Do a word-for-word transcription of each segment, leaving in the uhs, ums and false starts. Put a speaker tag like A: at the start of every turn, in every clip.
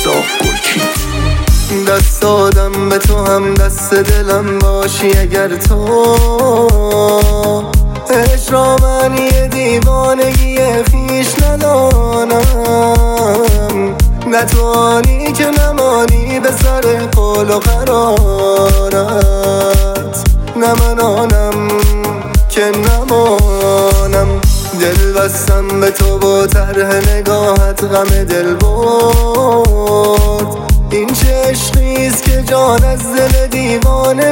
A: میساق گلچین.
B: دست دادم به تو هم دست دلم باشی اگر تو عشق را معنی دیوانگی خویش ندانم. نتوانی که نمانی به سر قول و قرارت، نه من آنم که نمانم. دل بستم به تو با طرح نگاهت غم دل برد. این چه عشقیست که جان از دل دیوانه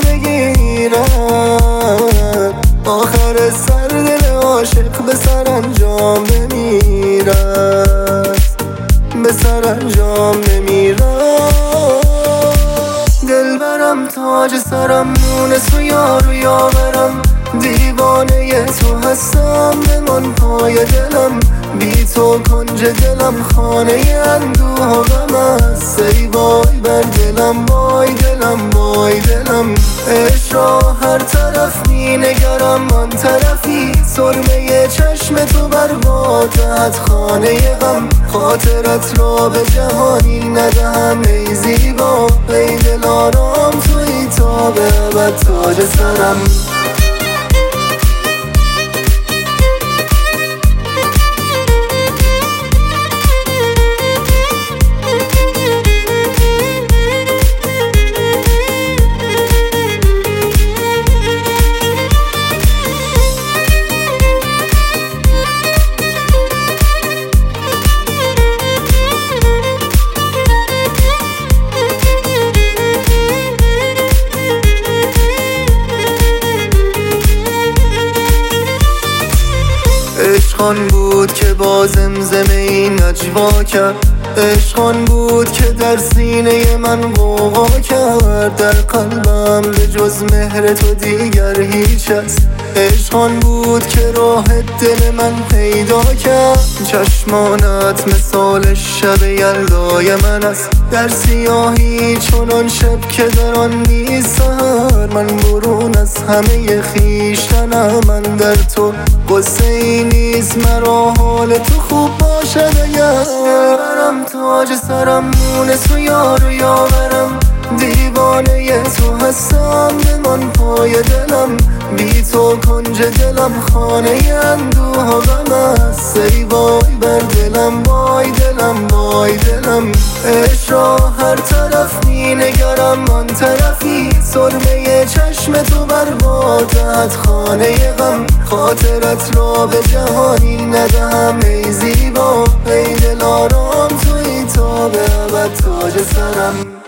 B: بگیرد، آخر سر دل عاشق به سرانجام بمیرد، به سرانجام بمیرد. دلبرم تاج سرم مونس و یار و یاورم، دیوانه تو هستم بمان پای دلم. بی تو کنج دلم خانه اندوه و غم است. ای وای بر دلم وای دلم وای دلم. عشق را هر طرف می نگرم آن طرفی، سرمه چشم تو بر بادت خانه غم. خاطرت را به جهانی ندهم ای زیبا، ای دلارام تویی تا به ابد تاج سرم. عشقان بود که با زمزمه این نجوا کرد، عشقان بود که در سینه من غوغا کرد. در قلبم به جز مهر تو دیگر هیچ است. عشقان بود که راه دل من پیدا کرد. چشمانت مثال شب یلدای من است، در سیاهی چنان شب که در آن نیست سحر. من برون از همه خویشتنم، من در تو قصه ای نیست مرا حال تو خوب باشد اگر. برم تاج سرم مونس و یار و یاورم، دیوانه تو هستم بمان پای دلم. بی تو کنج دلم خانه اندوه و غم است. ای وای بر دلم وای دلم وای دلم. عشق را هر طرف می نگرم آن طرفی، سرمه چشم تو بر بادت خانه غم. خاطرت را به جهانی ندهم ای زیبا، ای دلارام تویی تا به ابد تاج سرم.